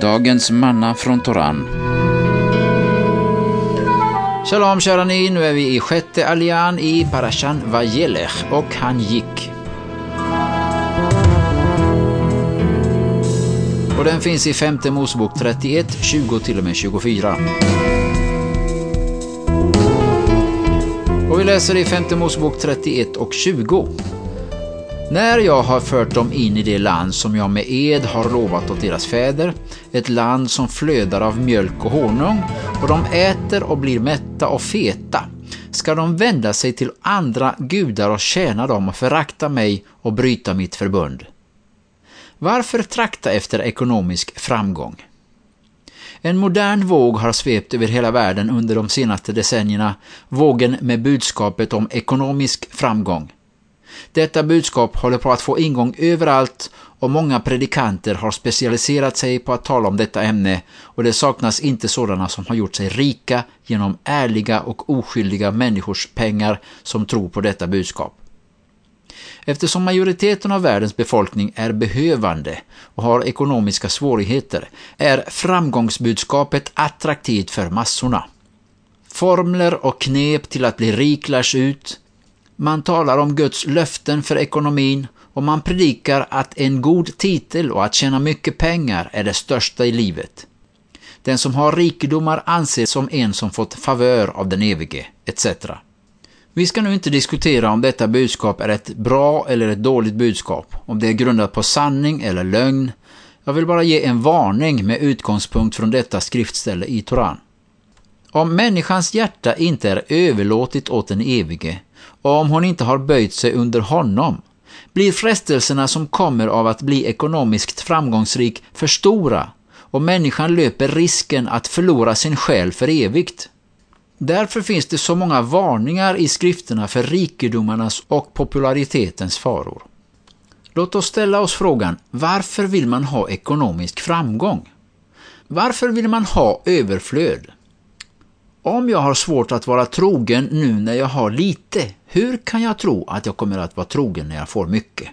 Dagens manna från Toran. Shalom kära ni, nu är vi i 6:e aljan i Parashan Vayelech och han gick. Och den finns i 5:e Mosebok 31, 20-24. Och vi läser i 5:e Mosebok 31 och 20. När jag har fört dem in i det land som jag med ed har lovat åt deras fäder, ett land som flödar av mjölk och honung, och de äter och blir mätta och feta, ska de vända sig till andra gudar och tjäna dem och förakta mig och bryta mitt förbund. Varför trakta efter ekonomisk framgång? En modern våg har svept över hela världen under de senaste decennierna, vågen med budskapet om ekonomisk framgång. Detta budskap håller på att få ingång överallt och många predikanter har specialiserat sig på att tala om detta ämne, och det saknas inte sådana som har gjort sig rika genom ärliga och oskyldiga människors pengar som tror på detta budskap. Eftersom majoriteten av världens befolkning är behövande och har ekonomiska svårigheter är framgångsbudskapet attraktivt för massorna. Formler och knep till att bli rik lärs ut. Man talar om Guds löften för ekonomin och man predikar att en god titel och att tjäna mycket pengar är det största i livet. Den som har rikedomar anses som en som fått favör av den evige, etc. Vi ska nu inte diskutera om detta budskap är ett bra eller ett dåligt budskap, om det är grundat på sanning eller lögn. Jag vill bara ge en varning med utgångspunkt från detta skriftställe i Toran. Om människans hjärta inte är överlåtit åt den evige, och om hon inte har böjt sig under honom, blir frestelserna som kommer av att bli ekonomiskt framgångsrik för stora, och människan löper risken att förlora sin själ för evigt. Därför finns det så många varningar i skrifterna för rikedomarnas och popularitetens faror. Låt oss ställa oss frågan, varför vill man ha ekonomisk framgång? Varför vill man ha överflöd? Om jag har svårt att vara trogen nu när jag har lite, hur kan jag tro att jag kommer att vara trogen när jag får mycket?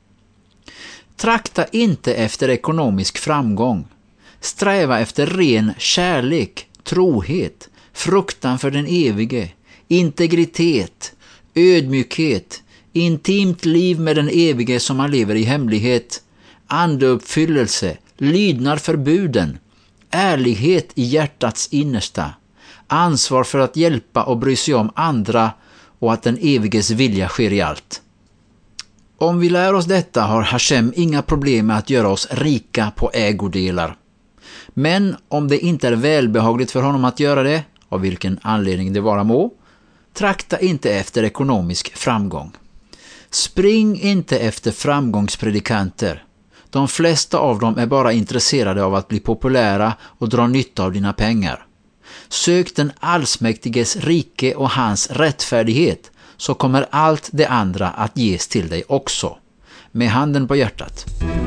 Trakta inte efter ekonomisk framgång. Sträva efter ren kärlek, trohet, fruktan för den evige, integritet, ödmjukhet, intimt liv med den evige som man lever i hemlighet, andeuppfyllelse, lydnad för buden, ärlighet i hjärtats innersta, ansvar för att hjälpa och bry sig om andra och att den eviges vilja sker i allt. Om vi lär oss detta har Hashem inga problem med att göra oss rika på ägodelar. Men om det inte är välbehagligt för honom att göra det, av vilken anledning det vara må, trakta inte efter ekonomisk framgång. Spring inte efter framgångspredikanter. De flesta av dem är bara intresserade av att bli populära och dra nytta av dina pengar. Sök den allsmäktiges rike och hans rättfärdighet, så kommer allt det andra att ges till dig också. Med handen på hjärtat.